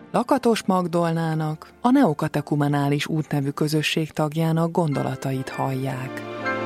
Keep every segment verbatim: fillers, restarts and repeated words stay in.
Lakatos Magdolnának, a Neokatekumenális Út nevű közösség tagjának gondolatait hallják.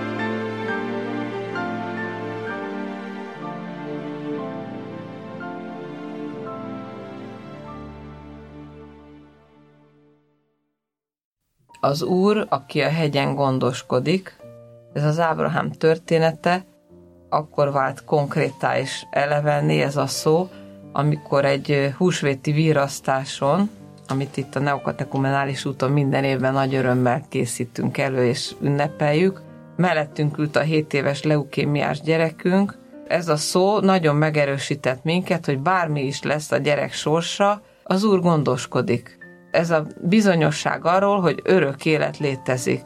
Az Úr, aki a hegyen gondoskodik, ez az Ábrahám története, akkor vált konkrétá és elevenné ez a szó, amikor egy húsvéti virasztáson, amit itt a Neokatekumenális úton minden évben nagy örömmel készítünk elő és ünnepeljük, mellettünk ült a hét éves leukémiás gyerekünk. Ez a szó nagyon megerősített minket, hogy bármi is lesz a gyerek sorsa, az Úr gondoskodik. Ez a bizonyosság arról, hogy örök élet létezik.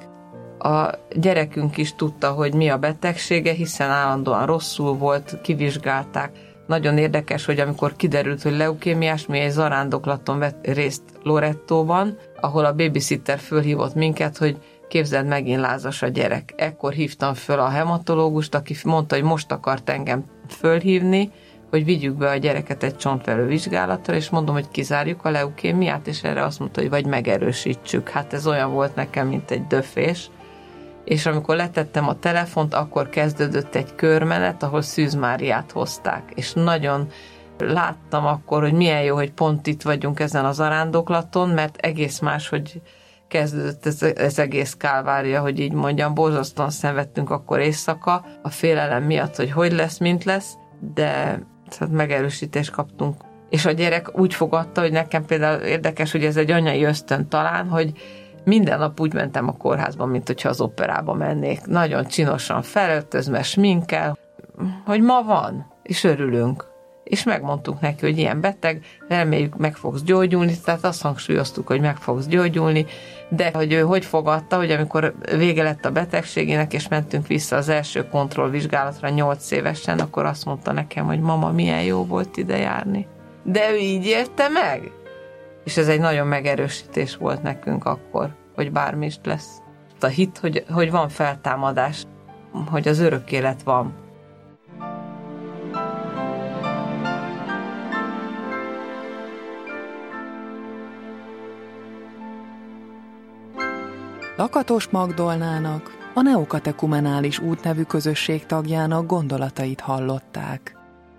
A gyerekünk is tudta, hogy mi a betegsége, hiszen állandóan rosszul volt, kivizsgálták. Nagyon érdekes, hogy amikor kiderült, hogy leukémiás, mi egy zarándoklaton vett részt Lorettóban, ahol a babysitter fölhívott minket, hogy képzeld, megint lázas a gyerek. Ekkor hívtam föl a hematológust, aki mondta, hogy most akart engem fölhívni, hogy vigyük be a gyereket egy csontvelő vizsgálatra, és mondom, hogy kizárjuk a leukémiát, és erre azt mondta, hogy vagy megerősítsük. Hát ez olyan volt nekem, mint egy döfés. És amikor letettem a telefont, akkor kezdődött egy körmenet, ahol Szűz Máriát hozták. És nagyon láttam akkor, hogy milyen jó, hogy pont itt vagyunk ezen az zarándoklaton, mert egész más, hogy kezdődött ez, ez egész kálvária, hogy így mondjam, borzasztóan szenvedtünk akkor éjszaka, a félelem miatt, hogy hogy lesz, mint lesz, de hát megerősítést kaptunk. És a gyerek úgy fogadta, hogy nekem például érdekes, hogy ez egy anyai ösztön talán, hogy minden nap úgy mentem a kórházban, mint hogyha az operába mennék. Nagyon csinosan felöltözve, sminkkel, hogy ma van, és örülünk. És megmondtuk neki, hogy ilyen beteg, reméljük meg fogsz gyógyulni, tehát azt hangsúlyoztuk, hogy meg fogsz gyógyulni, de hogy ő hogy fogadta, hogy amikor vége lett a betegségének, és mentünk vissza az első kontrollvizsgálatra nyolc évesen, akkor azt mondta nekem, hogy mama, milyen jó volt ide járni. De ő így élte meg? És ez egy nagyon megerősítés volt nekünk akkor, hogy bármi is lesz. A hit, hogy, hogy van feltámadás, hogy az örök élet van. Lakatos Magdolnának, a Neokatekumenális Út nevű közösség tagjának gondolatait hallották.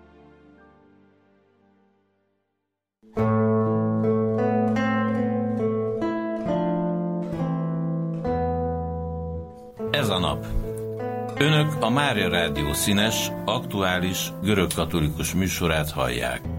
Ez a nap. Önök a Mária Rádió színes, aktuális, görögkatolikus műsorát hallják.